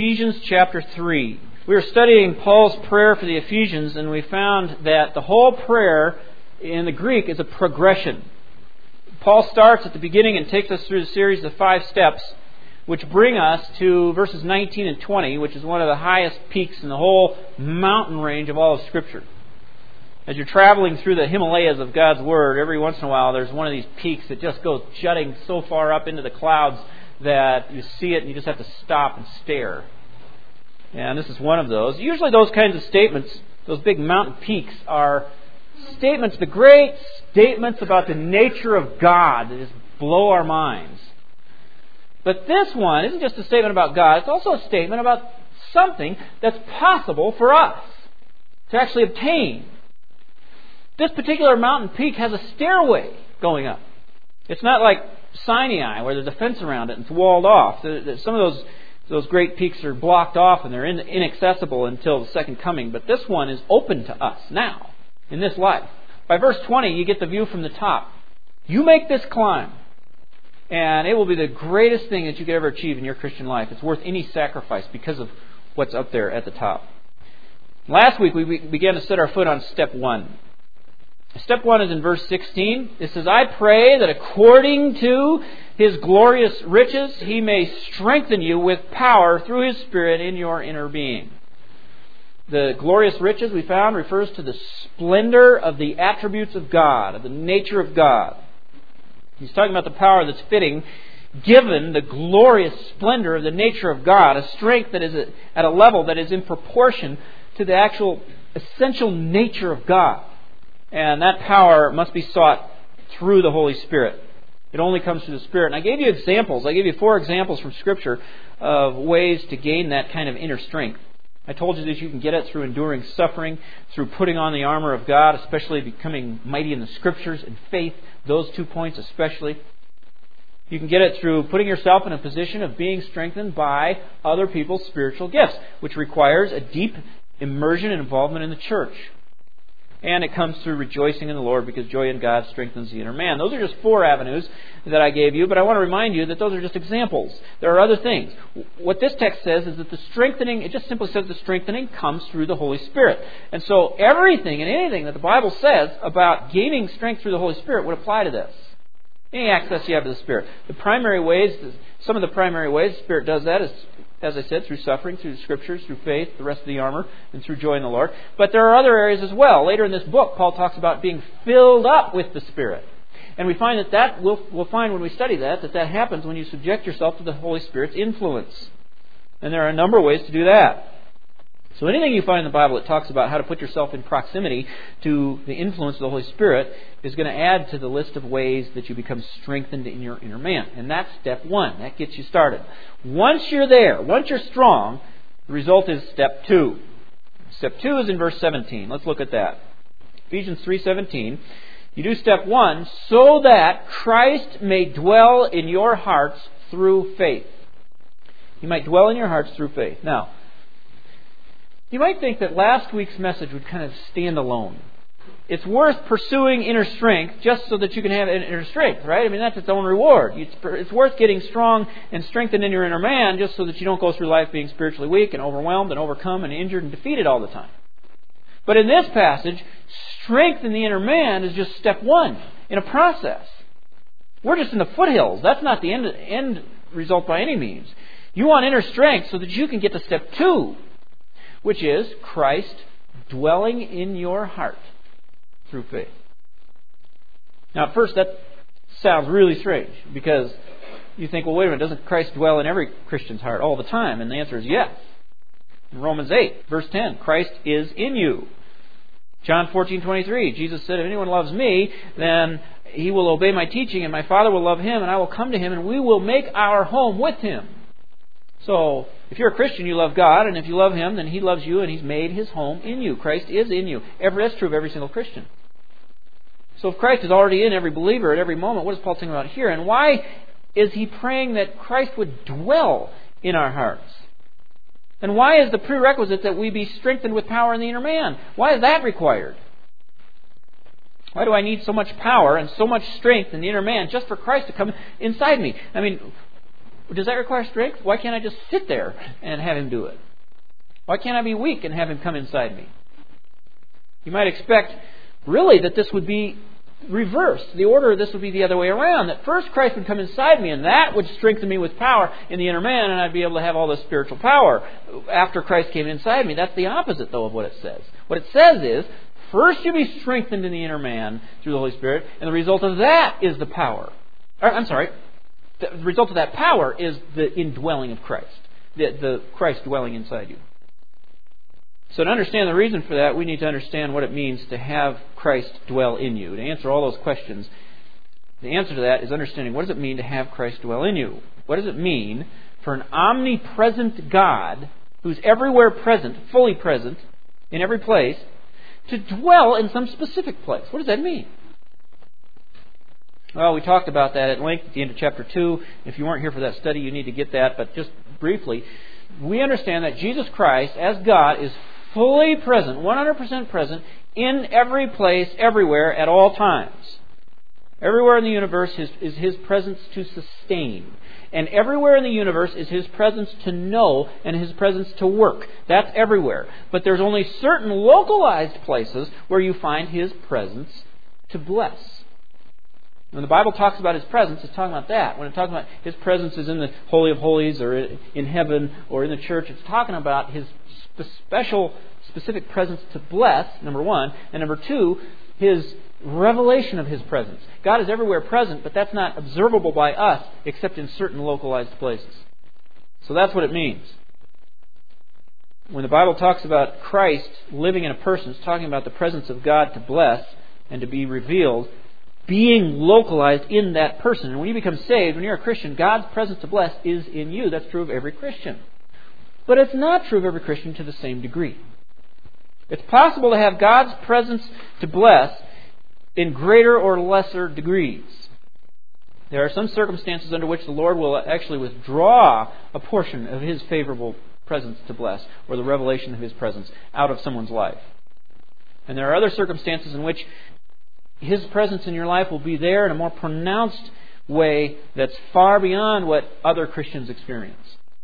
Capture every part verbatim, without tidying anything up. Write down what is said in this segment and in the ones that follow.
Ephesians chapter three. We were studying Paul's prayer for the Ephesians, and we found that the whole prayer in the Greek is a progression. Paul starts at the beginning and takes us through the series of five steps, which bring us to verses nineteen and twenty, which is one of the highest peaks in the whole mountain range of all of Scripture. As you're traveling through the Himalayas of God's Word, every once in a while there's one of these peaks that just goes jutting so far up into the clouds that you see it and you just have to stop and stare. And this is one of those. Usually those kinds of statements, those big mountain peaks, are statements, the great statements about the nature of God that just blow our minds. But this one isn't just a statement about God, it's also a statement about something that's possible for us to actually obtain. This particular mountain peak has a stairway going up. It's not like Sinai, where there's a fence around it and it's walled off. Some of those those great peaks are blocked off and they're inaccessible until the second coming. But this one is open to us now, in this life. By verse twenty, you get the view from the top. You make this climb, and it will be the greatest thing that you could ever achieve in your Christian life. It's worth any sacrifice because of what's up there at the top. Last week, we began to set our foot on step one. Step one is in verse sixteen. It says, I pray that according to His glorious riches, He may strengthen you with power through His Spirit in your inner being. The glorious riches, we found, refers to the splendor of the attributes of God, of the nature of God. He's talking about the power that's fitting, given the glorious splendor of the nature of God, a strength that is at a level that is in proportion to the actual essential nature of God. And that power must be sought through the Holy Spirit. It only comes through the Spirit. And I gave you examples. I gave you four examples from Scripture of ways to gain that kind of inner strength. I told you that you can get it through enduring suffering, through putting on the armor of God, especially becoming mighty in the Scriptures and faith, those two points especially. You can get it through putting yourself in a position of being strengthened by other people's spiritual gifts, which requires a deep immersion and involvement in the church. And it comes through rejoicing in the Lord, because joy in God strengthens the inner man. Those are just four avenues that I gave you, but I want to remind you that those are just examples. There are other things. What this text says is that the strengthening, it just simply says the strengthening comes through the Holy Spirit. And so everything and anything that the Bible says about gaining strength through the Holy Spirit would apply to this. Any access you have to the Spirit. The primary ways, some of the primary ways the Spirit does that is, as I said, through suffering, through the Scriptures, through faith, the rest of the armor, and through joy in the Lord. But there are other areas as well. Later in this book, Paul talks about being filled up with the Spirit. And we find that that, we'll, we'll find when we study that, that that happens when you subject yourself to the Holy Spirit's influence. And there are a number of ways to do that. So anything you find in the Bible that talks about how to put yourself in proximity to the influence of the Holy Spirit is going to add to the list of ways that you become strengthened in your inner man. And that's step one. That gets you started. Once you're there, once you're strong, the result is step two. Step two is in verse seventeen. Let's look at that. Ephesians three seventeen. You do step one so that Christ may dwell in your hearts through faith. He might dwell in your hearts through faith. Now, you might think that last week's message would kind of stand alone. It's worth pursuing inner strength just so that you can have inner strength, right? I mean, that's its own reward. It's worth getting strong and strengthened in your inner man just so that you don't go through life being spiritually weak and overwhelmed and overcome and injured and defeated all the time. But in this passage, strength in the inner man is just step one in a process. We're just in the foothills. That's not the end, end result by any means. You want inner strength so that you can get to step two, which is Christ dwelling in your heart through faith. Now, at first, that sounds really strange, because you think, well, wait a minute, doesn't Christ dwell in every Christian's heart all the time? And the answer is yes. In Romans eight, verse ten, Christ is in you. John fourteen twenty-three, Jesus said, if anyone loves me, then he will obey my teaching, and my Father will love him, and I will come to him, and we will make our home with him. So, if you're a Christian, you love God, and if you love Him, then He loves you, and He's made His home in you. Christ is in you. Every, that's true of every single Christian. So if Christ is already in every believer at every moment, what is Paul talking about here? And why is he praying that Christ would dwell in our hearts? And why is the prerequisite that we be strengthened with power in the inner man? Why is that required? Why do I need so much power and so much strength in the inner man just for Christ to come inside me? I mean, Does that require strength? Why can't I just sit there and have Him do it? Why can't I be weak and have Him come inside me? You might expect, really, that this would be reversed. The order of this would be the other way around. That first Christ would come inside me, and that would strengthen me with power in the inner man, and I'd be able to have all this spiritual power after Christ came inside me. That's the opposite, though, of what it says. What it says is, first you be strengthened in the inner man through the Holy Spirit, and the result of that is the power. Or, I'm sorry. The result of that power is the indwelling of Christ. The, the Christ dwelling inside you. So to understand the reason for that, we need to understand what it means to have Christ dwell in you. To answer all those questions, the answer to that is understanding what does it mean to have Christ dwell in you? What does it mean for an omnipresent God, who's everywhere present, fully present, in every place, to dwell in some specific place? What does that mean? Well, we talked about that at length at the end of chapter two. If you weren't here for that study, you need to get that. But just briefly, we understand that Jesus Christ, as God, is fully present, one hundred percent present, in every place, everywhere, at all times. Everywhere in the universe is, is His presence to sustain. And everywhere in the universe is His presence to know and His presence to work. That's everywhere. But there's only certain localized places where you find His presence to bless. When the Bible talks about His presence, it's talking about that. When it talks about His presence is in the Holy of Holies or in heaven or in the church, it's talking about His special, specific presence to bless, number one. And number two, His revelation of His presence. God is everywhere present, but that's not observable by us except in certain localized places. So that's what it means. When the Bible talks about Christ living in a person, it's talking about the presence of God to bless and to be revealed, being localized in that person. And when you become saved, when you're a Christian, God's presence to bless is in you. That's true of every Christian. But it's not true of every Christian to the same degree. It's possible to have God's presence to bless in greater or lesser degrees. There are some circumstances under which the Lord will actually withdraw a portion of His favorable presence to bless, or the revelation of His presence, out of someone's life. And there are other circumstances in which His presence in your life will be there in a more pronounced way that's far beyond what other Christians experience.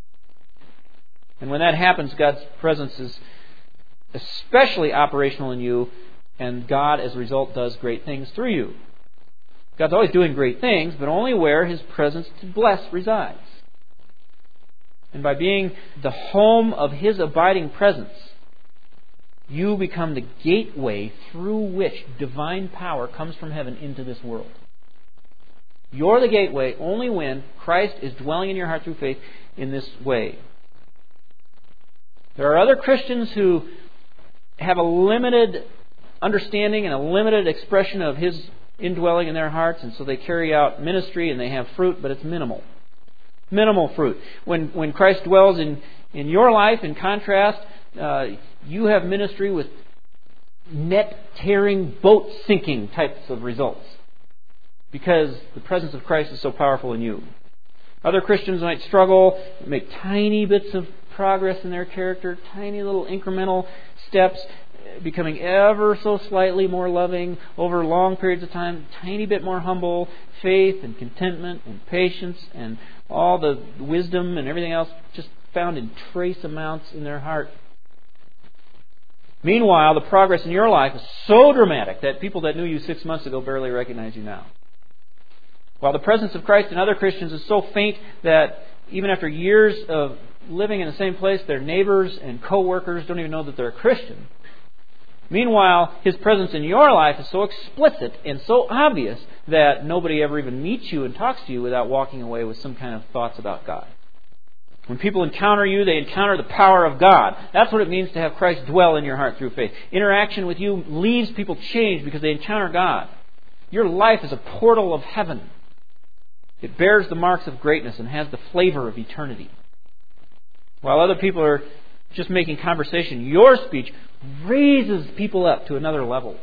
And when that happens, God's presence is especially operational in you, and God, as a result, does great things through you. God's always doing great things, but only where His presence to bless resides. And by being the home of His abiding presence, you become the gateway through which divine power comes from heaven into this world. You're the gateway only when Christ is dwelling in your heart through faith in this way. There are other Christians who have a limited understanding and a limited expression of His indwelling in their hearts, and so they carry out ministry and they have fruit, but it's minimal. Minimal fruit. When when Christ dwells in, in your life, in contrast, uh, you have ministry with net-tearing, boat-sinking types of results, because the presence of Christ is so powerful in you. Other Christians might struggle, make tiny bits of progress in their character, tiny little incremental steps, becoming ever so slightly more loving over long periods of time, tiny bit more humble, faith and contentment and patience and all the wisdom and everything else just found in trace amounts in their heart. Meanwhile, the progress in your life is so dramatic that people that knew you six months ago barely recognize you now. While the presence of Christ in other Christians is so faint that even after years of living in the same place, their neighbors and co-workers don't even know that they're a Christian. Meanwhile, His presence in your life is so explicit and so obvious that nobody ever even meets you and talks to you without walking away with some kind of thoughts about God. When people encounter you, they encounter the power of God. That's what it means to have Christ dwell in your heart through faith. Interaction with you leaves people changed because they encounter God. Your life is a portal of heaven. It bears the marks of greatness and has the flavor of eternity. While other people are just making conversation, your speech raises people up to another level.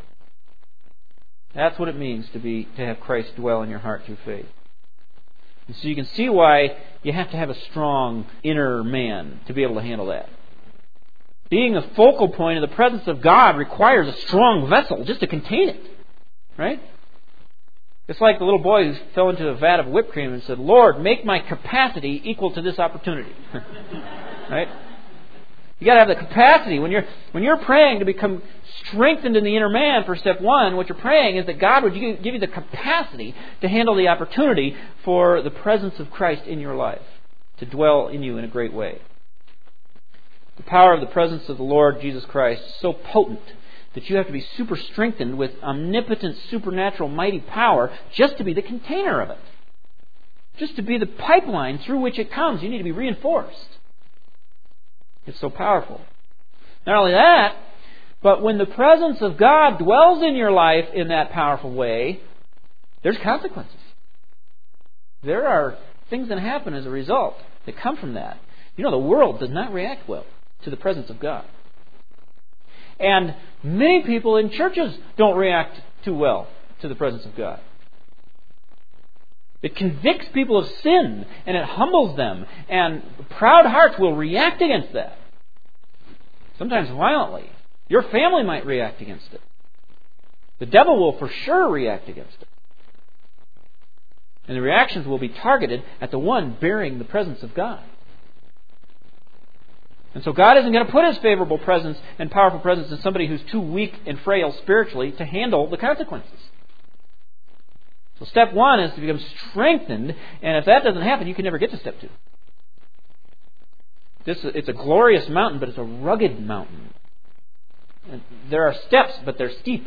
That's what it means to be to have Christ dwell in your heart through faith. And so you can see why you have to have a strong inner man to be able to handle that. Being the focal point of the presence of God requires a strong vessel just to contain it. Right? It's like the little boy who fell into a vat of whipped cream and said, Lord, make my capacity equal to this opportunity. Right? You got to have the capacity. When you're when you're praying to become strengthened in the inner man for step one, what you're praying is that God would give you the capacity to handle the opportunity for the presence of Christ in your life, to dwell in you in a great way. The power of the presence of the Lord Jesus Christ is so potent that you have to be super strengthened with omnipotent, supernatural, mighty power just to be the container of it. Just to be the pipeline through which it comes. You need to be reinforced. It's so powerful. Not only that, but when the presence of God dwells in your life in that powerful way, there's consequences. There are things that happen as a result that come from that. You know, the world does not react well to the presence of God. And many people in churches don't react too well to the presence of God. It convicts people of sin and it humbles them. And proud hearts will react against that. Sometimes violently. Your family might react against it. The devil will for sure react against it. And the reactions will be targeted at the one bearing the presence of God. And so God isn't going to put His favorable presence and powerful presence in somebody who's too weak and frail spiritually to handle the consequences. So step one is to become strengthened, and if that doesn't happen, you can never get to step two. This it's a glorious mountain, but it's a rugged mountain. And there are steps, but they're steep.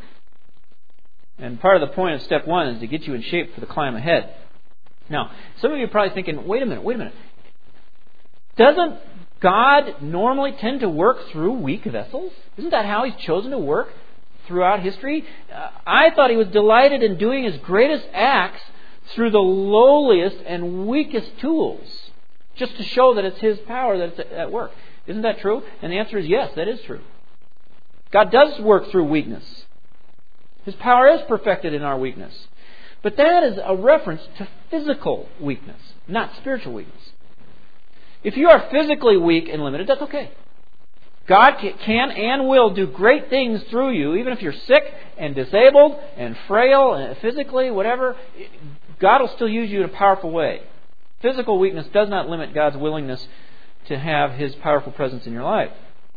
And part of the point of step one is to get you in shape for the climb ahead. Now, some of you are probably thinking, wait a minute, wait a minute. Doesn't God normally tend to work through weak vessels? Isn't that how He's chosen to work throughout history? Uh, I thought He was delighted in doing His greatest acts through the lowliest and weakest tools, just to show that it's His power that's at work. Isn't that true? And the answer is yes, that is true. God does work through weakness. His power is perfected in our weakness. But that is a reference to physical weakness, not spiritual weakness. If you are physically weak and limited, that's okay. God can and will do great things through you, even if you're sick and disabled and frail and physically, whatever. God will still use you in a powerful way. Physical weakness does not limit God's willingness to have His powerful presence in your life.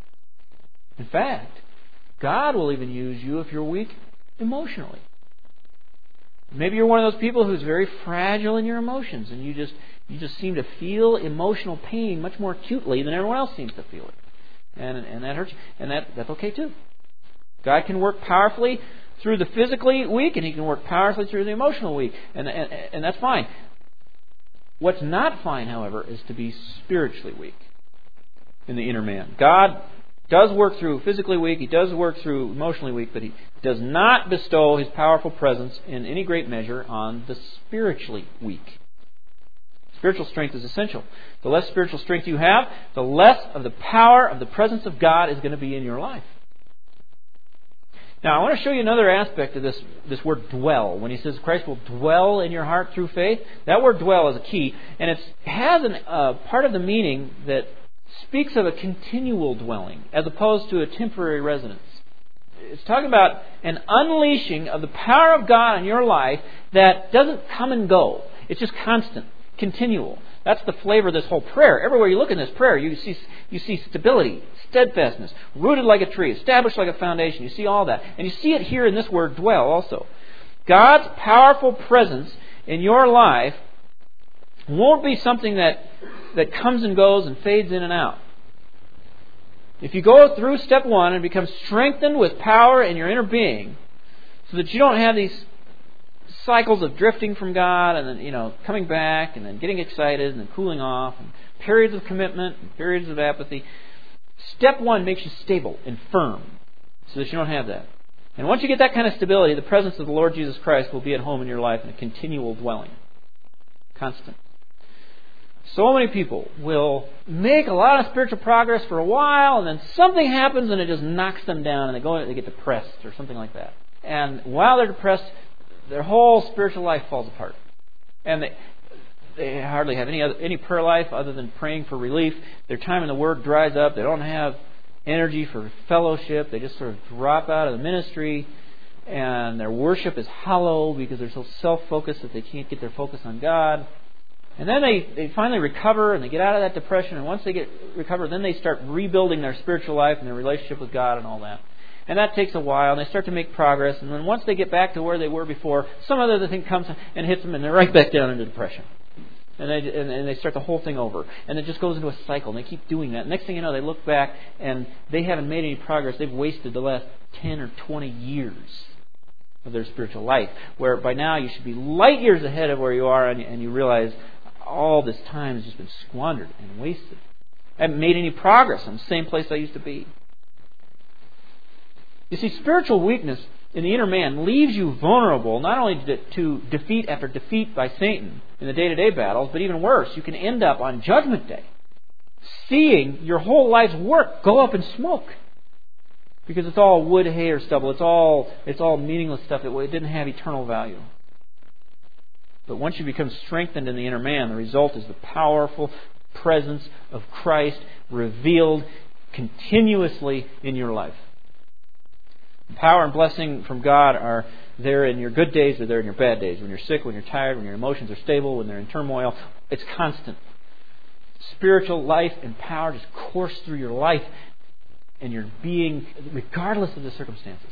In fact, God will even use you if you're weak emotionally. Maybe you're one of those people who's very fragile in your emotions, and you just you just seem to feel emotional pain much more acutely than everyone else seems to feel it, and and that hurts you, and that that's okay too. God can work powerfully through the physically weak, and He can work powerfully through the emotional weak, and and, and that's fine. What's not fine, however, is to be spiritually weak in the inner man. God does work through physically weak, He does work through emotionally weak, but He does not bestow His powerful presence in any great measure on the spiritually weak. Spiritual strength is essential. The less spiritual strength you have, the less of the power of the presence of God is going to be in your life. Now, I want to show you another aspect of this, this word dwell. When He says Christ will dwell in your heart through faith, that word dwell is a key. And it has a uh, part of the meaning that speaks of a continual dwelling as opposed to a temporary residence. It's talking about an unleashing of the power of God in your life that doesn't come and go. It's just constant, continual. That's the flavor of this whole prayer. Everywhere you look in this prayer, you see you see stability, steadfastness, rooted like a tree, established like a foundation. You see all that. And you see it here in this word dwell also. God's powerful presence in your life won't be something that, that comes and goes and fades in and out. If you go through step one and become strengthened with power in your inner being, so that you don't have these cycles of drifting from God and then, you know, coming back and then getting excited and then cooling off and periods of commitment and periods of apathy. Step one makes you stable and firm so that you don't have that. And once you get that kind of stability, the presence of the Lord Jesus Christ will be at home in your life in a continual dwelling. Constant. So many people will make a lot of spiritual progress for a while, and then something happens and it just knocks them down, and they go they get depressed or something like that. And while they're depressed, their whole spiritual life falls apart, and they they hardly have any other, any prayer life other than praying for relief. Their time in the Word dries up. They don't have energy for fellowship. They just sort of drop out of the ministry. and their worship is hollow because they're so self-focused that they can't get their focus on God. And then they, they finally recover and they get out of that depression, and once they get recovered, then they start rebuilding their spiritual life and their relationship with God and all that. And that takes a while, and they start to make progress, and then once they get back to where they were before, some other thing comes and hits them, and they're right back down into depression. And they, and, and they start the whole thing over. And it just goes into a cycle, and they keep doing that. Next thing you know, they look back, and they haven't made any progress. They've wasted the last ten or twenty years of their spiritual life, where by now you should be light years ahead of where you are, and, and you realize all this time has just been squandered and wasted. I haven't made any progress. I'm the same place I used to be. You see, spiritual weakness in the inner man leaves you vulnerable not only to, to defeat after defeat by Satan in the day-to-day battles, but even worse, you can end up on Judgment Day seeing your whole life's work go up in smoke. Because it's all wood, hay, or stubble. It's all it's all meaningless stuff. It, it didn't have eternal value. But once you become strengthened in the inner man, the result is the powerful presence of Christ revealed continuously in your life. The power and blessing from God are there in your good days, or there in your bad days. When you're sick, when you're tired, when your emotions are stable, when they're in turmoil. It's constant. Spiritual life and power just course through your life and your being, regardless of the circumstances.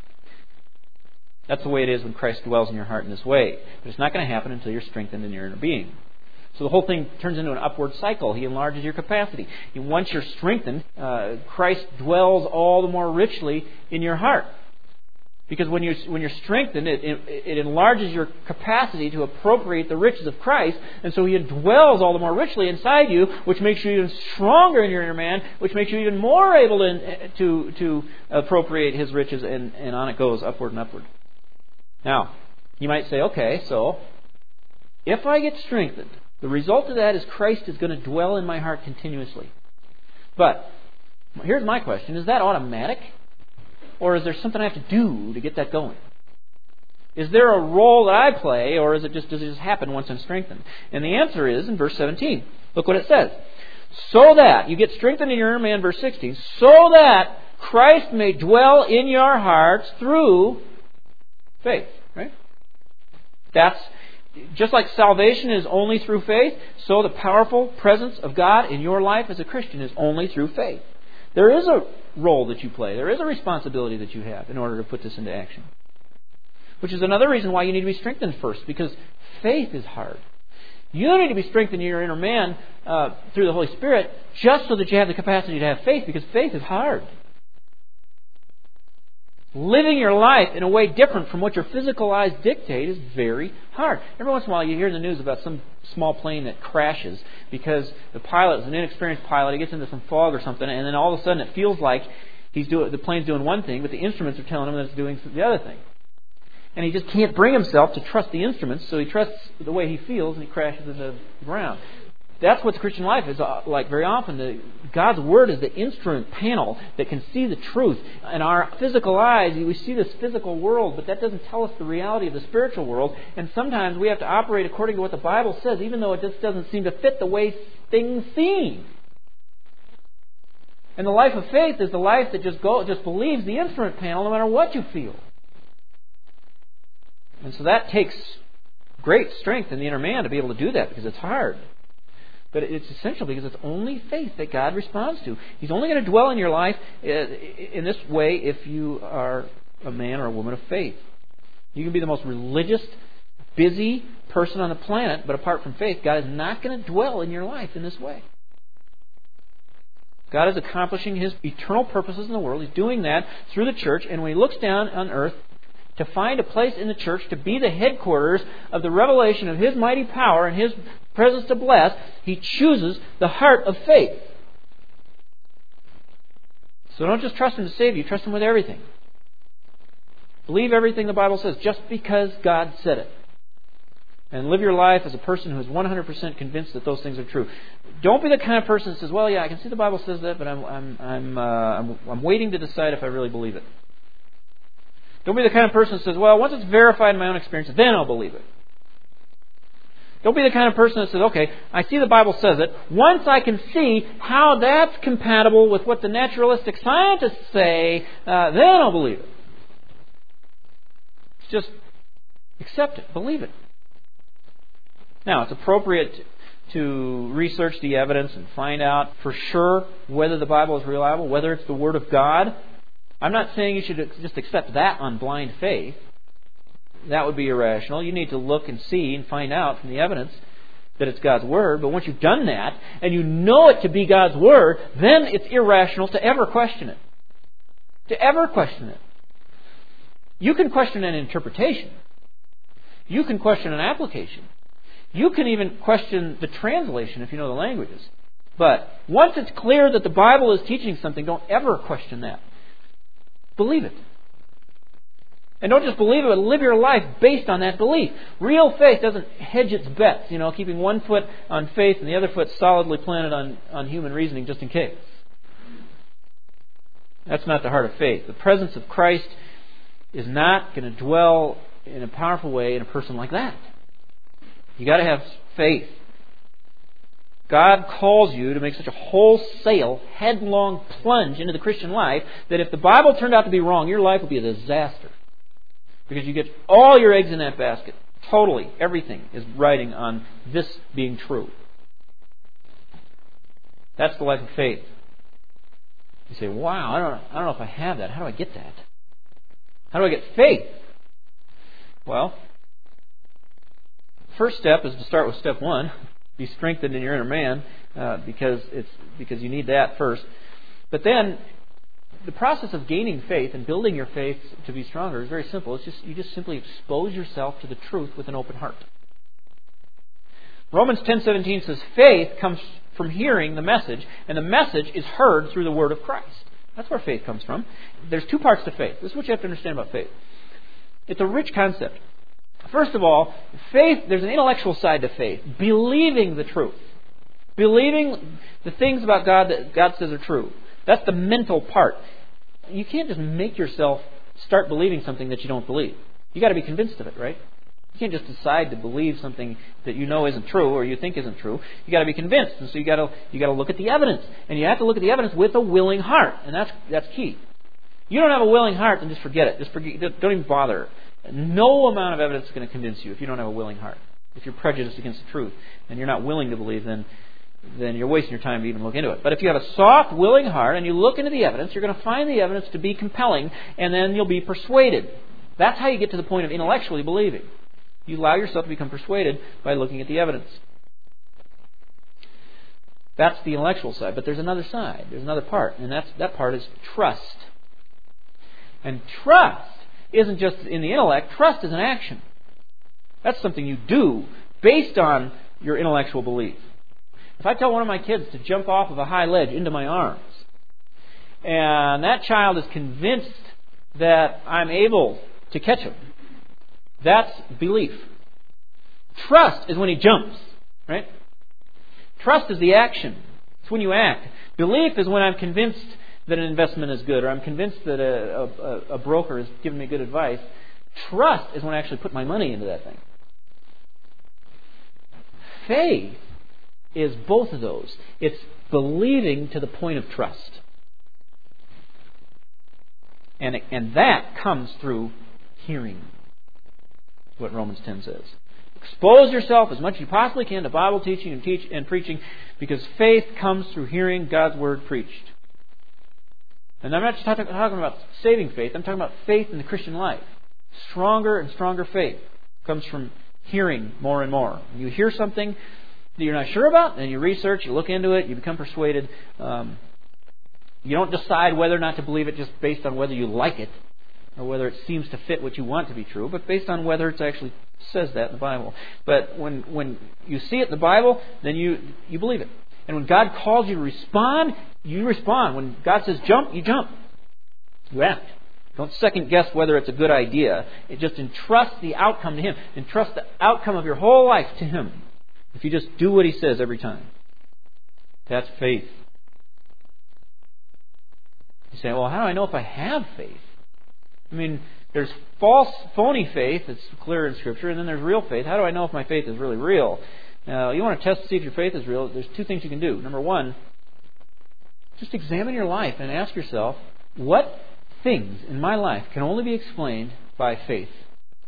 That's the way it is when Christ dwells in your heart in this way. But it's not going to happen until you're strengthened in your inner being. So the whole thing turns into an upward cycle. He enlarges your capacity. And once you're strengthened, uh, Christ dwells all the more richly in your heart. Because when you're, when you're strengthened, it, it, it enlarges your capacity to appropriate the riches of Christ. And so He dwells all the more richly inside you, which makes you even stronger in your inner man, which makes you even more able to, to, to appropriate His riches, and, and on it goes, upward and upward. Now, you might say, okay, so if I get strengthened, the result of that is Christ is going to dwell in my heart continuously. But here's my question. Is that automatic? Or is there something I have to do to get that going? Is there a role that I play, or is it just does it just happen once I'm strengthened? And the answer is in verse seventeen. Look what it says. So that, you get strengthened in your inner man, verse sixteen, so that Christ may dwell in your hearts through faith. Right? That's just like salvation is only through faith, so the powerful presence of God in your life as a Christian is only through faith. There is a role that you play. There is a responsibility that you have in order to put this into action. Which is another reason why you need to be strengthened first, because faith is hard. You need to be strengthened in your inner man uh, through the Holy Spirit just so that you have the capacity to have faith, because faith is hard. Living your life in a way different from what your physical eyes dictate is very hard. Every once in a while you hear in the news about some small plane that crashes because the pilot is an inexperienced pilot. He gets into some fog or something, and then all of a sudden it feels like he's doing the plane's doing one thing, but the instruments are telling him that it's doing the other thing. And he just can't bring himself to trust the instruments, so he trusts the way he feels, and he crashes into the ground. That's what the Christian life is like very often. The, God's Word is the instrument panel that can see the truth. In our physical eyes, we see this physical world, but that doesn't tell us the reality of the spiritual world. And sometimes we have to operate according to what the Bible says, even though it just doesn't seem to fit the way things seem. And the life of faith is the life that just go, just believes the instrument panel no matter what you feel. And so that takes great strength in the inner man to be able to do that, because it's hard. But it's essential because it's only faith that God responds to. He's only going to dwell in your life in this way if you are a man or a woman of faith. You can be the most religious, busy person on the planet, but apart from faith, God is not going to dwell in your life in this way. God is accomplishing His eternal purposes in the world. He's doing that through the church, and when He looks down on earth to find a place in the church to be the headquarters of the revelation of His mighty power and His presence to bless, He chooses the heart of faith. So don't just trust Him to save you, trust Him with everything. Believe everything the Bible says just because God said it. And live your life as a person who is one hundred percent convinced that those things are true. Don't be the kind of person that says, well, yeah, I can see the Bible says that, but I'm, I'm, I'm, uh, I'm, I'm waiting to decide if I really believe it. Don't be the kind of person that says, well, once it's verified in my own experience, then I'll believe it. Don't be the kind of person that says, okay, I see the Bible says it. Once I can see how that's compatible with what the naturalistic scientists say, uh, then I'll believe it. Just accept it. Believe it. Now, it's appropriate to research the evidence and find out for sure whether the Bible is reliable, whether it's the Word of God. I'm not saying you should just accept that on blind faith. That would be irrational. You need to look and see and find out from the evidence that it's God's Word. But once you've done that, and you know it to be God's Word, then it's irrational to ever question it. To ever question it. You can question an interpretation. You can question an application. You can even question the translation if you know the languages. But once it's clear that the Bible is teaching something, don't ever question that. Believe it. And don't just believe it, but live your life based on that belief. Real faith doesn't hedge its bets, you know, keeping one foot on faith and the other foot solidly planted on, on human reasoning just in case. That's not the heart of faith. The presence of Christ is not going to dwell in a powerful way in a person like that. You got to have faith. God calls you to make such a wholesale, headlong plunge into the Christian life that if the Bible turned out to be wrong, your life will be a disaster. Because you get all your eggs in that basket. Totally, everything is riding on this being true. That's the life of faith. You say, wow, I don't, I don't know if I have that. How do I get that? How do I get faith? Well, first step is to start with step one. Be strengthened in your inner man, uh, because it's because you need that first. But then, the process of gaining faith and building your faith to be stronger is very simple. It's just you just simply expose yourself to the truth with an open heart. Romans ten seventeen says, faith comes from hearing the message, and the message is heard through the word of Christ. That's where faith comes from. There's two parts to faith. This is what you have to understand about faith. It's a rich concept. First of all, faith, there's an intellectual side to faith. Believing the truth. Believing the things about God that God says are true. That's the mental part. You can't just make yourself start believing something that you don't believe. You've got to be convinced of it, right? You can't just decide to believe something that you know isn't true or you think isn't true. You've got to be convinced. And so you've got to, you got to look at the evidence. And you have to look at the evidence with a willing heart. And that's that's key. You don't have a willing heart, then just forget it. Just forget, don't even bother. No amount of evidence is going to convince you if you don't have a willing heart. If you're prejudiced against the truth and you're not willing to believe, then then you're wasting your time to even look into it. But if you have a soft, willing heart and you look into the evidence, you're going to find the evidence to be compelling, and then you'll be persuaded. That's how you get to the point of intellectually believing. You allow yourself to become persuaded by looking at the evidence. That's the intellectual side. But there's another side. There's another part. And that's, that part is trust. And trust isn't just in the intellect. Trust is an action. That's something you do based on your intellectual belief. If I tell one of my kids to jump off of a high ledge into my arms, and that child is convinced that I'm able to catch him, that's belief. Trust is when he jumps, right? Trust is the action. It's when you act. Belief is when I'm convinced that an investment is good, or I'm convinced that a, a, a broker has given me good advice. Trust is when I actually put my money into that thing. Faith is both of those. It's believing to the point of trust. And, it, and that comes through hearing, what Romans ten says. Expose yourself as much as you possibly can to Bible teaching and, teach, and preaching, because faith comes through hearing God's Word preached. And I'm not just talking about saving faith. I'm talking about faith in the Christian life. Stronger and stronger faith comes from hearing more and more. When you hear something that you're not sure about, and you research, you look into it, you become persuaded. Um, you don't decide whether or not to believe it just based on whether you like it or whether it seems to fit what you want to be true, but based on whether it actually says that in the Bible. But when when you see it in the Bible, then you, you believe it. And when God calls you to respond, you respond. When God says jump, you jump. You act. Don't second guess whether it's a good idea. It just entrust the outcome to Him. Entrust the outcome of your whole life to Him. If you just do what He says every time. That's faith. You say, well, how do I know if I have faith? I mean, there's false, phony faith. It's clear in Scripture. And then there's real faith. How do I know if my faith is really real? Now, you want to test to see if your faith is real. There's two things you can do. Number one, just examine your life and ask yourself, what things in my life can only be explained by faith?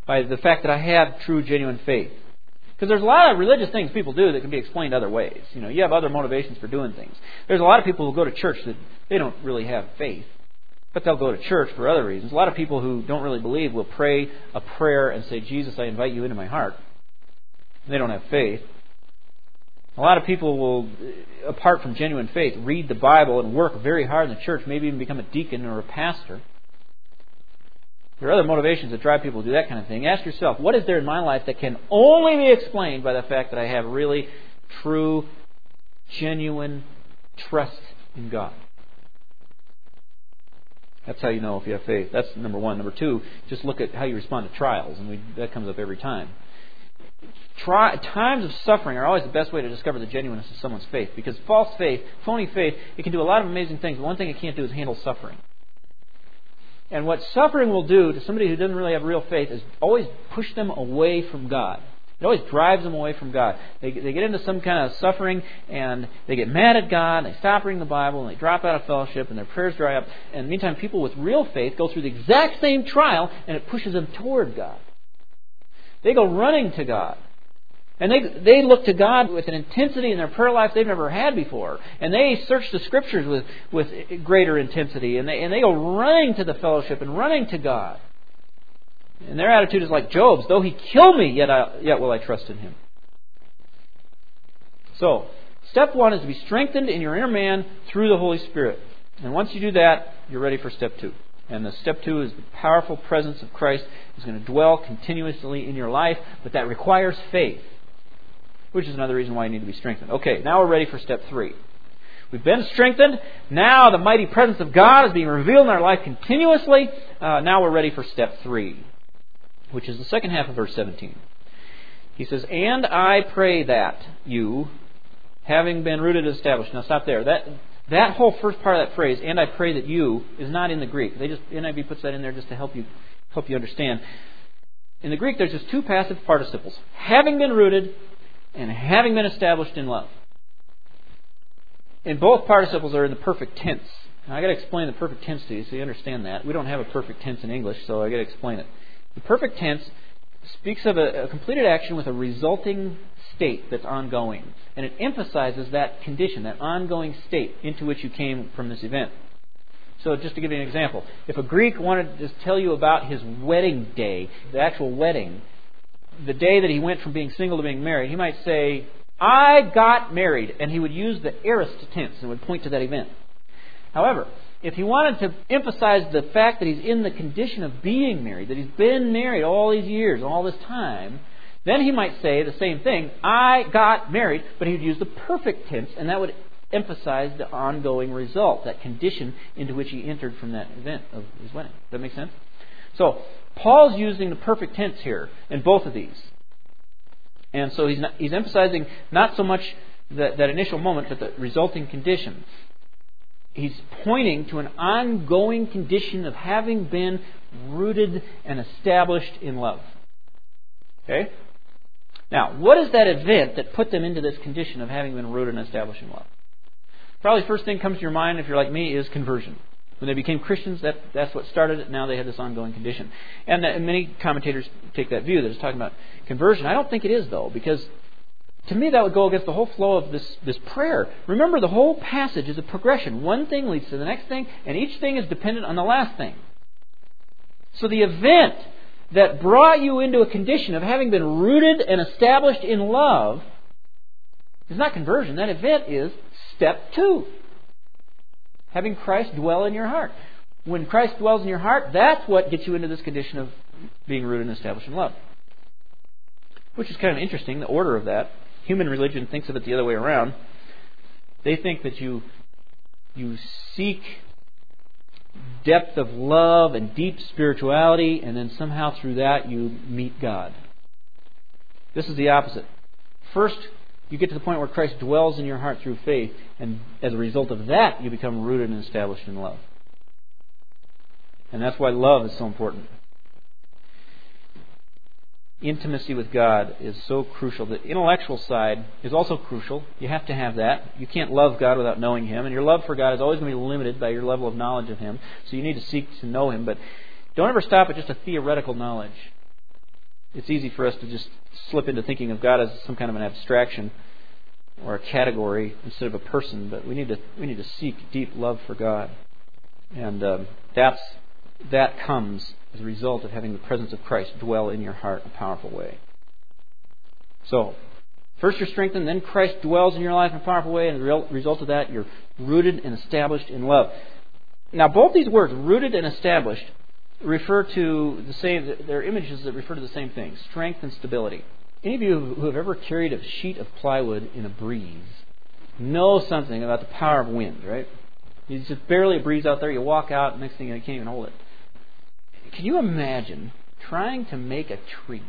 by the fact that I have true, genuine faith. Because there's a lot of religious things people do that can be explained other ways. You know, you have other motivations for doing things. There's a lot of people who go to church that they don't really have faith, but they'll go to church for other reasons. A lot of people who don't really believe will pray a prayer and say, Jesus, I invite you into my heart. And they don't have faith. A lot of people will, apart from genuine faith, read the Bible and work very hard in the church, maybe even become a deacon or a pastor. There are other motivations that drive people to do that kind of thing. Ask yourself, what is there in my life that can only be explained by the fact that I have really true, genuine trust in God? That's how you know if you have faith. That's number one. Number two, just look at how you respond to trials, and we, that comes up every time. Try, times of suffering are always the best way to discover the genuineness of someone's faith, because false faith, phony faith, it can do a lot of amazing things, but one thing it can't do is handle suffering. And what suffering will do to somebody who doesn't really have real faith is always push them away from God. It always drives them away from God. They, they get into some kind of suffering and they get mad at God, and they stop reading the Bible, and they drop out of fellowship, and their prayers dry up. And in the meantime, people with real faith go through the exact same trial, and it pushes them toward God. They go running to God. And they they look to God with an intensity in their prayer life they've never had before. And they search the Scriptures with, with greater intensity. And they, and they go running to the fellowship and running to God. And their attitude is like Job's. Though he kill me, yet, I, yet will I trust in him. So, step one is to be strengthened in your inner man through the Holy Spirit. And once you do that, you're ready for step two. And the step two is the powerful presence of Christ is going to dwell continuously in your life. But that requires faith, which is another reason why you need to be strengthened. Okay, now we're ready for step three. We've been strengthened. Now the mighty presence of God is being revealed in our life continuously. Uh, now we're ready for step three, which is the second half of verse seventeen. He says, and I pray that you, having been rooted and established. Now stop there. That that whole first part of that phrase, and I pray that you, is not in the Greek. They just N I V puts that in there just to help you help you understand. In the Greek, there's just two passive participles. Having been rooted and having been established in love. And both participles are in the perfect tense. Now, I got to explain the perfect tense to you so you understand that. We don't have a perfect tense in English, so I got to explain it. The perfect tense speaks of a, a completed action with a resulting state that's ongoing. And it emphasizes that condition, that ongoing state into which you came from this event. So just to give you an example, if a Greek wanted to tell you about his wedding day, the actual wedding, the day that he went from being single to being married, he might say, I got married, and he would use the aorist tense and would point to that event. However, if he wanted to emphasize the fact that he's in the condition of being married, that he's been married all these years, all this time, then he might say the same thing, I got married, but he would use the perfect tense, and that would emphasize the ongoing result, that condition into which he entered from that event of his wedding. Does that make sense? So, Paul's using the perfect tense here in both of these. And so he's not, he's emphasizing not so much the, that initial moment, but the resulting condition. He's pointing to an ongoing condition of having been rooted and established in love. Okay? Now, what is that event that put them into this condition of having been rooted and established in love? Probably the first thing that comes to your mind, if you're like me, is conversion. When they became Christians, that, that's what started it. Now they have this ongoing condition. And, and many commentators take that view that it's talking about conversion. I don't think it is, though, because to me that would go against the whole flow of this, this prayer. Remember, the whole passage is a progression. One thing leads to the next thing, and each thing is dependent on the last thing. So the event that brought you into a condition of having been rooted and established in love is not conversion. That event is step two. Having Christ dwell in your heart. When Christ dwells in your heart, that's what gets you into this condition of being rooted and established in love. Which is kind of interesting, the order of that. Human religion thinks of it the other way around. They think that you you seek depth of love and deep spirituality, and then somehow through that you meet God. This is the opposite. First, you get to the point where Christ dwells in your heart through faith, and as a result of that, you become rooted and established in love. And that's why love is so important. Intimacy with God is so crucial. The intellectual side is also crucial. You have to have that. You can't love God without knowing Him, and your love for God is always going to be limited by your level of knowledge of Him. So you need to seek to know Him, but don't ever stop at just a theoretical knowledge. It's easy for us to just slip into thinking of God as some kind of an abstraction or a category instead of a person, but we need to we need to seek deep love for God, and um, that's that comes as a result of having the presence of Christ dwell in your heart in a powerful way. So, first you're strengthened, then Christ dwells in your life in a powerful way, and as a result of that, you're rooted and established in love. Now, both these words, rooted and established, refer to the same. They're images that refer to the same thing: strength and stability. Any of you who have ever carried a sheet of plywood in a breeze know something about the power of wind, right? It's just barely a breeze out there. You walk out, and next thing you know, you can't even hold it. Can you imagine trying to make a tree?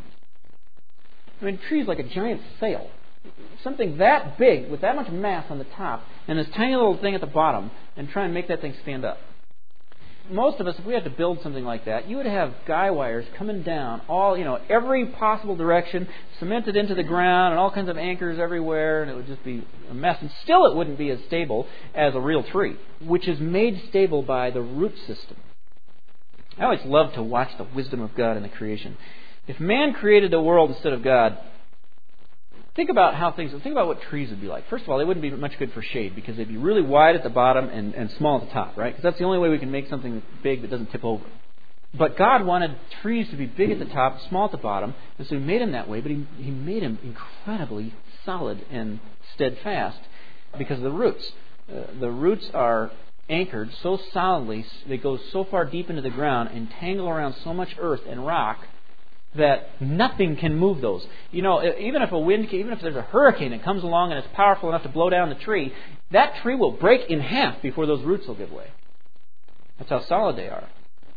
I mean, a tree is like a giant sail. Something that big with that much mass on the top and this tiny little thing at the bottom, and try and make that thing stand up. Most of us, if we had to build something like that, you would have guy wires coming down all, you know, every possible direction, cemented into the ground, and all kinds of anchors everywhere, and it would just be a mess. And still it wouldn't be as stable as a real tree, which is made stable by the root system. I always love to watch the wisdom of God in the creation. If man created the world instead of God, think about how things, think about what trees would be like. First of all, they wouldn't be much good for shade because they'd be really wide at the bottom and, and small at the top, right? Because that's the only way we can make something big that doesn't tip over. But God wanted trees to be big at the top, small at the bottom, and so He made them that way, but He, he made them incredibly solid and steadfast because of the roots. Uh, the roots are anchored so solidly, they go so far deep into the ground and tangle around so much earth and rock that nothing can move those. You know, even if a wind, even if there's a hurricane that comes along and it's powerful enough to blow down the tree, that tree will break in half before those roots will give way. That's how solid they are.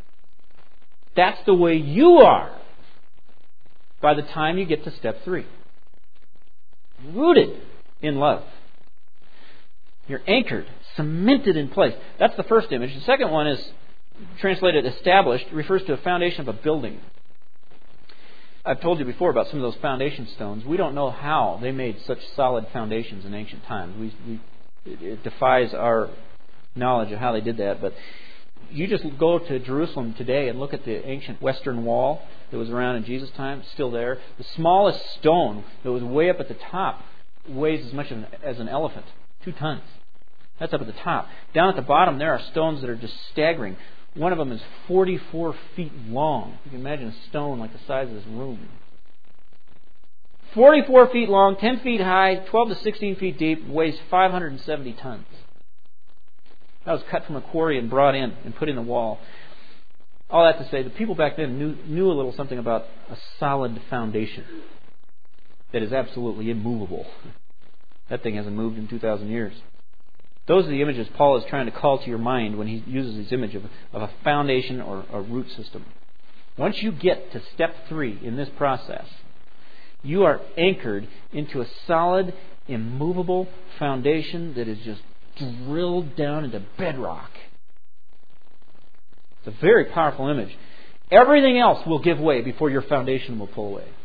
That's the way you are by the time you get to step three. Rooted in love. You're anchored, cemented in place. That's the first image. The second one is translated established. It refers to a foundation of a building. I've told you before about some of those foundation stones. We don't know how they made such solid foundations in ancient times. We, we, it, it defies our knowledge of how they did that. But you just go to Jerusalem today and look at the ancient Western Wall that was around in Jesus' time. It's still there. The smallest stone that was way up at the top weighs as much as an, as an elephant. Two tons. That's up at the top. Down at the bottom there are stones that are just staggering. One of them is forty-four feet long. You can imagine a stone like the size of this room. forty-four feet long, ten feet high, twelve to sixteen feet deep, weighs five hundred seventy tons. That was cut from a quarry and brought in and put in the wall. All that to say, the people back then knew, knew a little something about a solid foundation that is absolutely immovable. That thing hasn't moved in two thousand years. Those are the images Paul is trying to call to your mind when he uses this image of, of a foundation or a root system. Once you get to step three in this process, you are anchored into a solid, immovable foundation that is just drilled down into bedrock. It's a very powerful image. Everything else will give way before your foundation will pull away.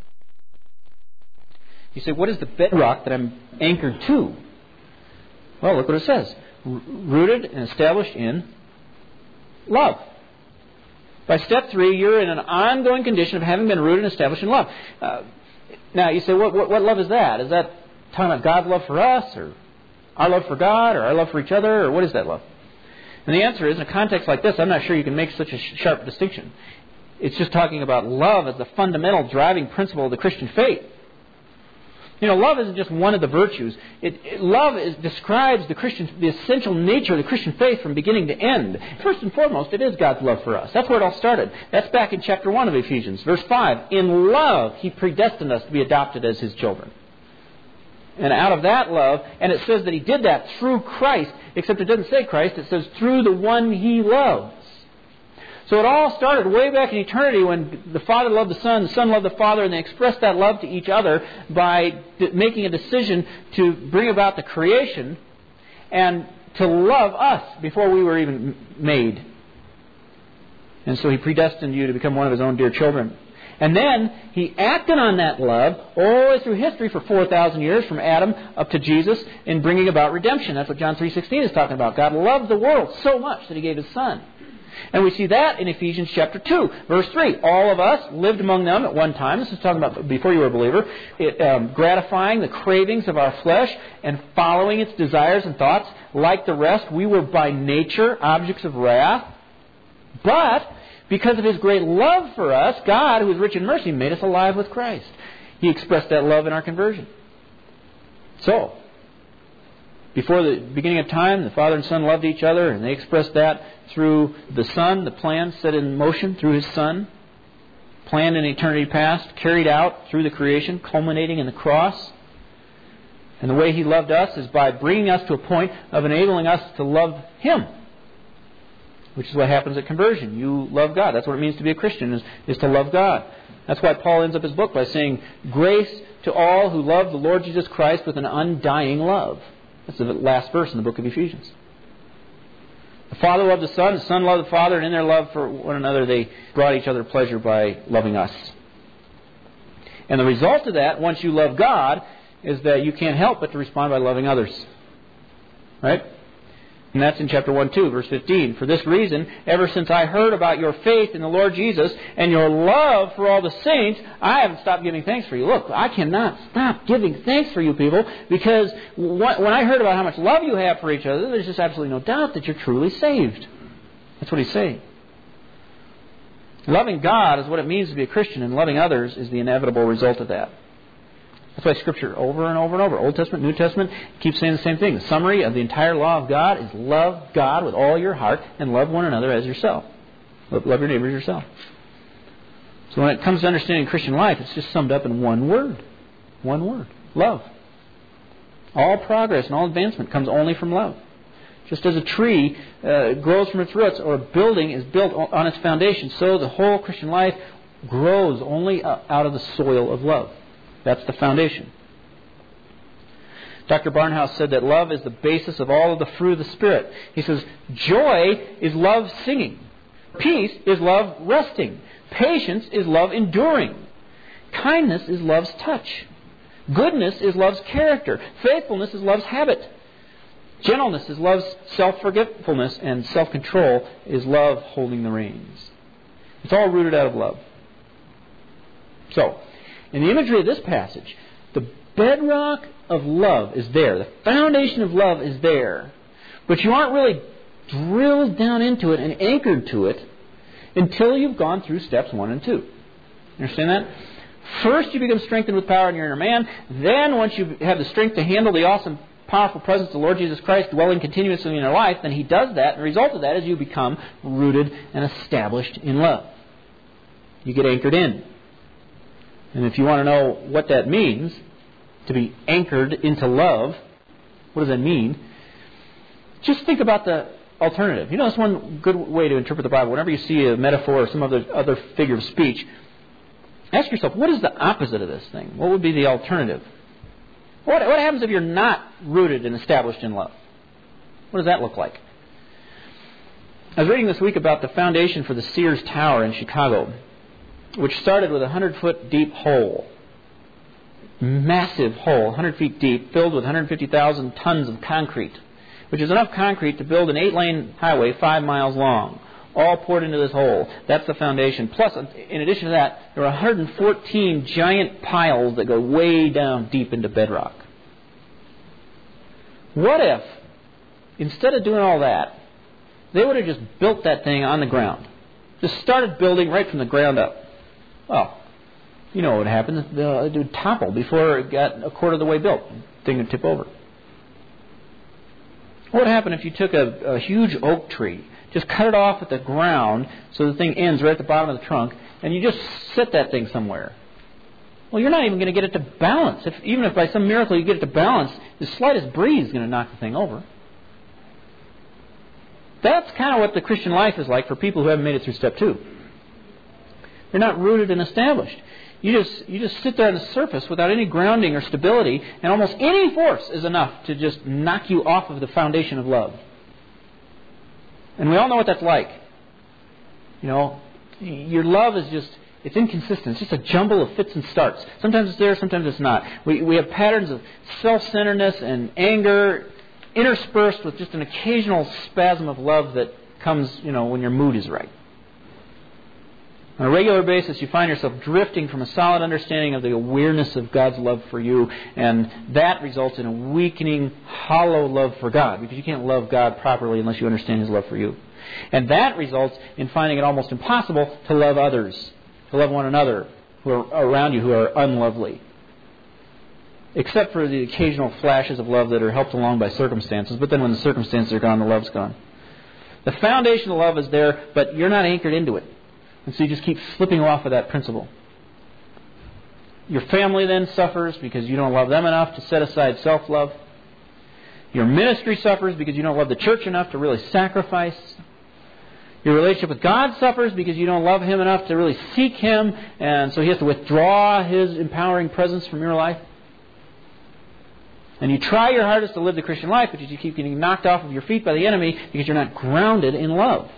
You say, what is the bedrock that I'm anchored to? Well, look what it says. R- rooted and established in love. By step three, you're in an ongoing condition of having been rooted and established in love. Uh, now, you say, what, what, what love is that? Is that talking about God's love for us, or our love for God, or our love for each other, or what is that love? And the answer is, in a context like this, I'm not sure you can make such a sharp distinction. It's just talking about love as the fundamental driving principle of the Christian faith. You know, love isn't just one of the virtues. It, it, love is, describes the Christian, the essential nature of the Christian faith from beginning to end. First and foremost, it is God's love for us. That's where it all started. That's back in chapter one of Ephesians, verse five. In love, He predestined us to be adopted as His children. And out of that love, and it says that He did that through Christ, except it doesn't say Christ, it says through the one He loves. So it all started way back in eternity when the Father loved the Son, the Son loved the Father, and they expressed that love to each other by d- making a decision to bring about the creation and to love us before we were even made. And so He predestined you to become one of His own dear children. And then He acted on that love all the way through history for four thousand years, from Adam up to Jesus, in bringing about redemption. That's what John three sixteen is talking about. God loved the world so much that He gave His Son. And we see that in Ephesians chapter two, verse three. All of us lived among them at one time. This is talking about before you were a believer. It, um, gratifying the cravings of our flesh and following its desires and thoughts. Like the rest, we were by nature objects of wrath. But because of His great love for us, God, who is rich in mercy, made us alive with Christ. He expressed that love in our conversion. So, before the beginning of time, the Father and Son loved each other, and they expressed that through the Son, the plan set in motion through His Son, planned in eternity past, carried out through the creation, culminating in the cross. And the way He loved us is by bringing us to a point of enabling us to love Him, which is what happens at conversion. You love God. That's what it means to be a Christian, is, is to love God. That's why Paul ends up his book by saying, "Grace to all who love the Lord Jesus Christ with an undying love." That's the last verse in the book of Ephesians. The Father loved the Son, the Son loved the Father, and in their love for one another they brought each other pleasure by loving us. And the result of that, once you love God, is that you can't help but to respond by loving others. Right? And that's in chapter one, two, verse fifteen. "For this reason, ever since I heard about your faith in the Lord Jesus and your love for all the saints, I haven't stopped giving thanks for you." Look, I cannot stop giving thanks for you people, because when I heard about how much love you have for each other, there's just absolutely no doubt that you're truly saved. That's what he's saying. Loving God is what it means to be a Christian, and loving others is the inevitable result of that. That's why Scripture over and over and over, Old Testament, New Testament, keeps saying the same thing. The summary of the entire law of God is love God with all your heart and love one another as yourself. Love your neighbor as yourself. So when it comes to understanding Christian life, it's just summed up in one word. One word. Love. All progress and all advancement comes only from love. Just as a tree uh, grows from its roots, or a building is built on its foundation, so the whole Christian life grows only out of the soil of love. That's the foundation. Doctor Barnhouse said that love is the basis of all of the fruit of the Spirit. He says, joy is love singing. Peace is love resting. Patience is love enduring. Kindness is love's touch. Goodness is love's character. Faithfulness is love's habit. Gentleness is love's self-forgetfulness. And self-control is love holding the reins. It's all rooted out of love. So, in the imagery of this passage, the bedrock of love is there. The foundation of love is there. But you aren't really drilled down into it and anchored to it until you've gone through steps one and two. You understand that? First, you become strengthened with power in your inner man. Then, once you have the strength to handle the awesome, powerful presence of the Lord Jesus Christ dwelling continuously in your life, then He does that. And the result of that is you become rooted and established in love. You get anchored in. And if you want to know what that means, to be anchored into love, what does that mean? Just think about the alternative. You know, that's one good way to interpret the Bible. Whenever you see a metaphor or some other, other figure of speech, ask yourself, what is the opposite of this thing? What would be the alternative? What, what happens if you're not rooted and established in love? What does that look like? I was reading this week about the foundation for the Sears Tower in Chicago, which started with a hundred-foot deep hole. Massive hole, one hundred feet deep, filled with one hundred fifty thousand tons of concrete, which is enough concrete to build an eight-lane highway five miles long, all poured into this hole. That's the foundation. Plus, in addition to that, there are one hundred fourteen giant piles that go way down deep into bedrock. What if, instead of doing all that, they would have just built that thing on the ground? Just started building right from the ground up. Well, you know what would happen. It would topple before it got a quarter of the way built. The thing would tip over. What would happen if you took a, a huge oak tree, just cut it off at the ground so the thing ends right at the bottom of the trunk, and you just set that thing somewhere? Well, you're not even going to get it to balance. If, even if by some miracle you get it to balance, the slightest breeze is going to knock the thing over. That's kind of what the Christian life is like for people who haven't made it through step two. They're not rooted and established. You just you just sit there on the surface without any grounding or stability, and almost any force is enough to just knock you off of the foundation of love. And we all know what that's like. You know, your love is just, it's inconsistent. It's just a jumble of fits and starts. Sometimes it's there, sometimes it's not. We we have patterns of self-centeredness and anger interspersed with just an occasional spasm of love that comes, you know, when your mood is right. On a regular basis, you find yourself drifting from a solid understanding of the awareness of God's love for you, and that results in a weakening, hollow love for God, because you can't love God properly unless you understand His love for you. And that results in finding it almost impossible to love others, to love one another who are around you who are unlovely. Except for the occasional flashes of love that are helped along by circumstances, but then when the circumstances are gone, the love's gone. The foundation of love is there, but you're not anchored into it. And so you just keep slipping off of that principle. Your family then suffers because you don't love them enough to set aside self-love. Your ministry suffers because you don't love the church enough to really sacrifice. Your relationship with God suffers because you don't love Him enough to really seek Him, and so He has to withdraw His empowering presence from your life. And you try your hardest to live the Christian life, but you keep getting knocked off of your feet by the enemy because you're not grounded in love.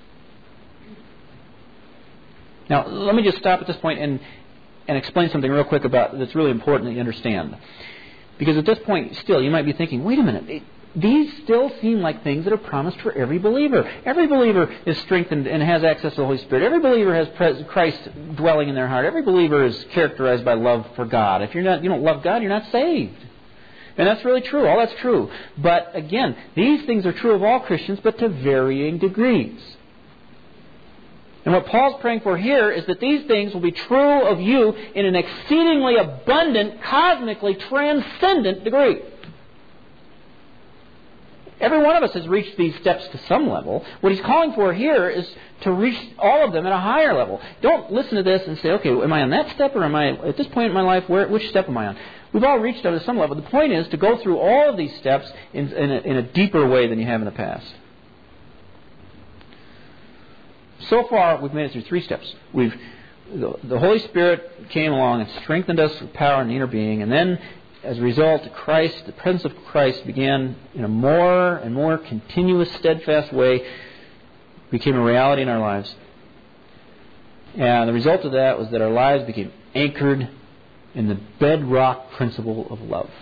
Now, let me just stop at this point and, and explain something real quick about that's really important that you understand. Because at this point, still, you might be thinking, wait a minute, it, these still seem like things that are promised for every believer. Every believer is strengthened and has access to the Holy Spirit. Every believer has Christ dwelling in their heart. Every believer is characterized by love for God. If you're not, you don't love God, you're not saved. And that's really true. All that's true. But again, these things are true of all Christians, but to varying degrees. And what Paul's praying for here is that these things will be true of you in an exceedingly abundant, cosmically transcendent degree. Every one of us has reached these steps to some level. What he's calling for here is to reach all of them at a higher level. Don't listen to this and say, okay, am I on that step, or am I at this point in my life, where, which step am I on? We've all reached them at some level. The point is to go through all of these steps in, in, a, in a deeper way than you have in the past. So far, we've made it through three steps. We've the, the Holy Spirit came along and strengthened us with power in the inner being, and then, as a result, Christ, the presence of Christ, began in a more and more continuous, steadfast way, became a reality in our lives. And the result of that was that our lives became anchored in the bedrock principle of love.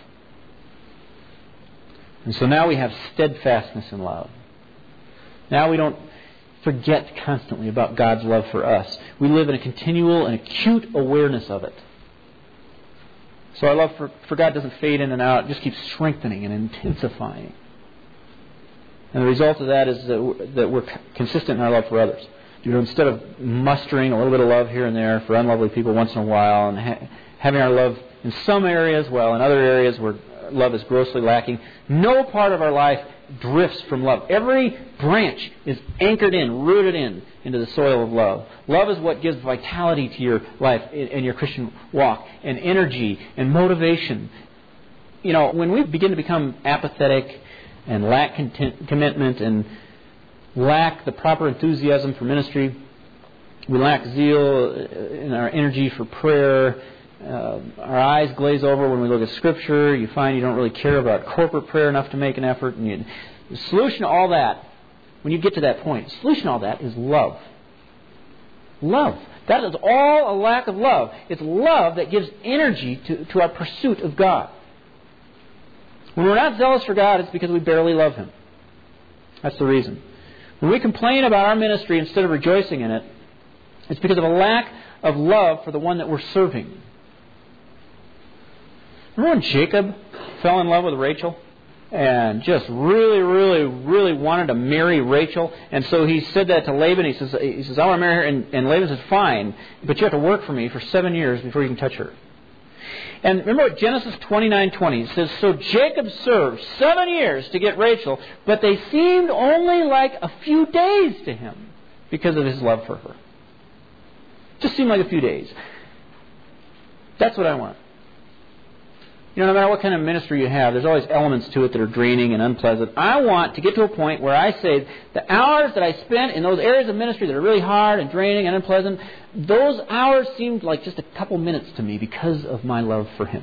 And so now we have steadfastness in love. Now we don't forget constantly about God's love for us. We live in a continual and acute awareness of it. So our love for, for God doesn't fade in and out. It just keeps strengthening and intensifying. And the result of that is that we're, that we're consistent in our love for others. You know, instead of mustering a little bit of love here and there for unlovely people once in a while, and ha- having our love in some areas, while in other areas where love is grossly lacking, no part of our life drifts from love. Every branch is anchored in, rooted in, into the soil of love. Love is what gives vitality to your life and your Christian walk, and energy and motivation. You know, when we begin to become apathetic and lack content, commitment and lack the proper enthusiasm for ministry, we lack zeal in our energy for prayer, Uh, our eyes glaze over when we look at Scripture. You find you don't really care about corporate prayer enough to make an effort. And you, the solution to all that, when you get to that point, the solution to all that is love. Love. That is all a lack of love. It's love that gives energy to, to our pursuit of God. When we're not zealous for God, it's because we barely love Him. That's the reason. When we complain about our ministry instead of rejoicing in it, it's because of a lack of love for the one that we're serving. Remember when Jacob fell in love with Rachel and just really, really, really wanted to marry Rachel? And so he said that to Laban. He says, he says I want to marry her. And, and Laban says, fine, but you have to work for me for seven years before you can touch her. And remember what Genesis twenty-nine twenty says, so Jacob served seven years to get Rachel, but they seemed only like a few days to him because of his love for her. Just seemed like a few days. That's what I want. You know, no matter what kind of ministry you have, there's always elements to it that are draining and unpleasant. I want to get to a point where I say the hours that I spent in those areas of ministry that are really hard and draining and unpleasant, those hours seemed like just a couple minutes to me because of my love for Him.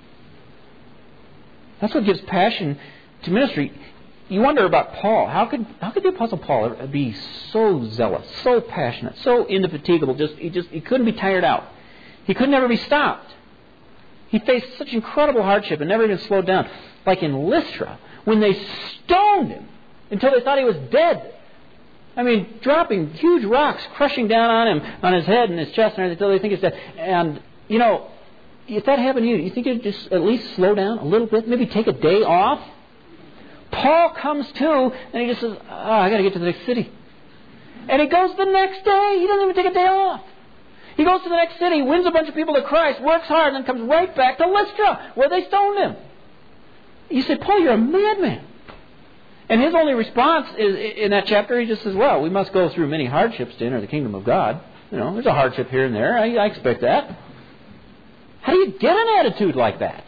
That's what gives passion to ministry. You wonder about Paul. How could how could the Apostle Paul be so zealous, so passionate, so indefatigable? Just he just he couldn't be tired out. He could never be stopped. He faced such incredible hardship and never even slowed down. Like in Lystra, when they stoned him until they thought he was dead. I mean, dropping huge rocks, crushing down on him, on his head and his chest and everything until they think he's dead. And, you know, if that happened to you, you think you'd just at least slow down a little bit? Maybe take a day off? Paul comes to, and he just says, oh, I got to get to the next city. And he goes the next day. He doesn't even take a day off. He goes to the next city, wins a bunch of people to Christ, works hard, and then comes right back to Lystra, where they stoned him. You say, Paul, you're a madman. And his only response is, in that chapter, he just says, well, we must go through many hardships to enter the kingdom of God. You know, there's a hardship here and there. I, I expect that. How do you get an attitude like that?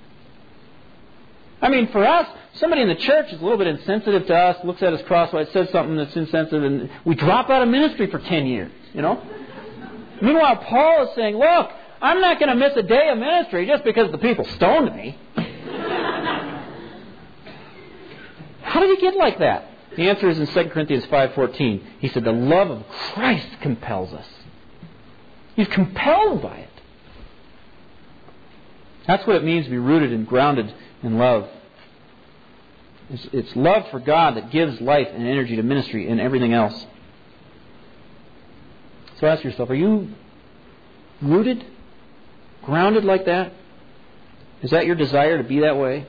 I mean, for us, somebody in the church is a little bit insensitive to us, looks at us crosswise, says something that's insensitive, and we drop out of ministry for ten years, you know? Meanwhile, Paul is saying, look, I'm not going to miss a day of ministry just because the people stoned me. How did he get like that? The answer is in Second Corinthians five fourteen. He said, the love of Christ compels us. He's compelled by it. That's what it means to be rooted and grounded in love. It's, it's love for God that gives life and energy to ministry and everything else. So ask yourself, are you rooted, grounded like that? Is that your desire to be that way?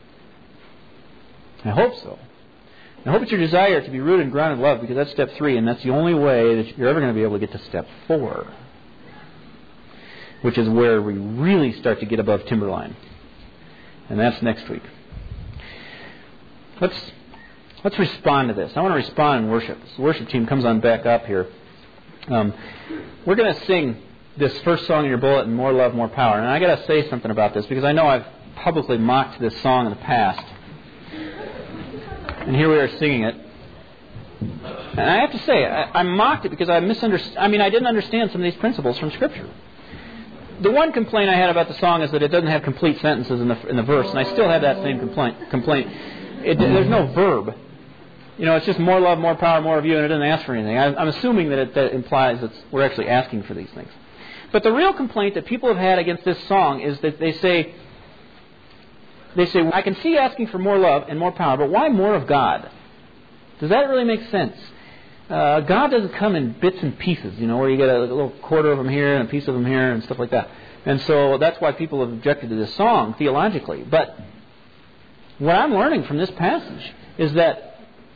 I hope so. I hope it's your desire to be rooted and grounded in love, because that's step three, and that's the only way that you're ever going to be able to get to step four, which is where we really start to get above timberline. And that's next week. Let's let's respond to this. I want to respond in worship. So the worship team comes on back up here. Um, we're going to sing this first song in your bulletin, More Love, More Power. And I got to say something about this, because I know I've publicly mocked this song in the past. And here we are singing it. And I have to say, I, I mocked it because I misunderstood. I mean, I didn't understand some of these principles from Scripture. The one complaint I had about the song is that it doesn't have complete sentences in the in the verse, and I still have that same complaint. Complaint. It, there's no verb. You know, it's just more love, more power, more of you, and it doesn't ask for anything. I, I'm assuming that it that implies that we're actually asking for these things. But the real complaint that people have had against this song is that they say, they say, I can see asking for more love and more power, but why more of God? Does that really make sense? Uh, God doesn't come in bits and pieces, you know, where you get a, a little quarter of them here and a piece of them here and stuff like that. And so that's why people have objected to this song theologically. But what I'm learning from this passage is that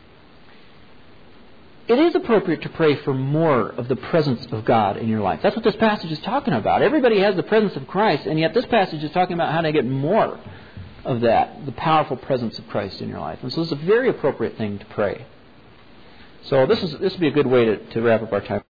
it is appropriate to pray for more of the presence of God in your life. That's what this passage is talking about. Everybody has the presence of Christ, and yet this passage is talking about how to get more of that, the powerful presence of Christ in your life. And so it's a very appropriate thing to pray. So this is this would be a good way to, to wrap up our time.